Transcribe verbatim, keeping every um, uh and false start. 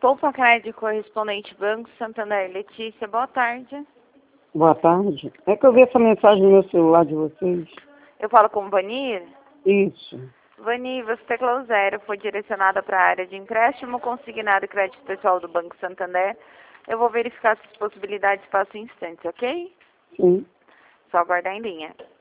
Poupa Crédito Correspondente Banco Santander. Letícia, boa tarde. Boa tarde. É que eu vi essa mensagem no meu celular de vocês. Eu falo com Vanir? Isso. Vanir, você teclou zero, foi direcionada para a área de empréstimo consignado e crédito pessoal do Banco Santander. Eu vou verificar essas possibilidades, passo em instantes, ok? Sim. Só aguardar em linha.